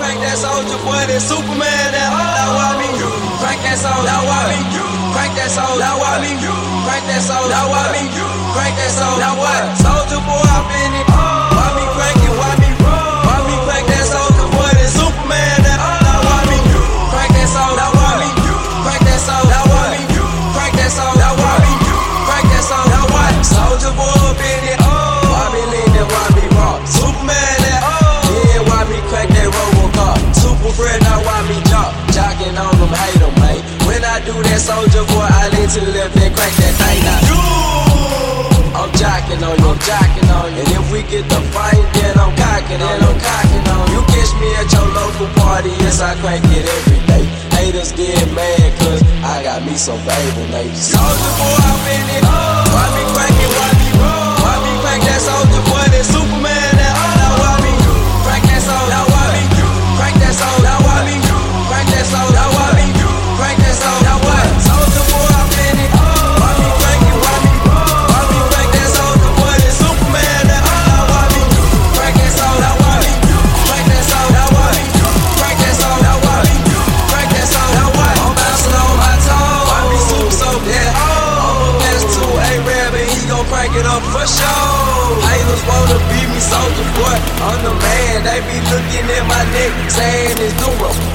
crank that soldier boy, that Superman, that now I mean you. Crank that soldier, now I mean you. Crank that soldier, now I mean you. Crank that soldier, now I mean you. Crank that soldier, now what? Soldier boy, I'm in it. Why me crank it? Why me roll? Why me crank that soldier boy, that Superman, that now I mean you. Crank that soldier, now I mean you. Crank that soldier, now I mean you. Crank that soldier, now I mean you. Crank that soldier, now what? Soldier boy, up in it. Why me lean that? Why me rock? Superman, that yeah. Why me crank that Robocop? Super friend, now why me jock? Jocking on them, hate them, mate. When I do that soldier boy, I lean to the left and crank that thing out. I'm jocking on you, I'm jocking on you. And if we get the fight, then I'm cocking on you. You catch me at your local party, yes, I crank it every day. Haters get mad, cause I got me some baby ladies. Soldier boy, I'm in it. Why me crank it, why me roll? Why me crank that soldier boy, that Superman, that now why me crank that soldier, now why me crank that soldier, now why me crank that soldier, now why me crank that soldier, now what? Soldier boy, I'm in it. Why me crank it, why me roll? Why me crank that soldier boy, that Superman, that now why me crank that soldier, now why me crank that soldier, now why me crank that soldier, now why me crank that soldier, now what? I'm bouncing on my toes. Why me super so dead? I'm a best to A-Rab and he gon' crank it up for sure. Haters wanna beat me, soldier boy, I'm the man. They be looking at my neck, saying it's Duro.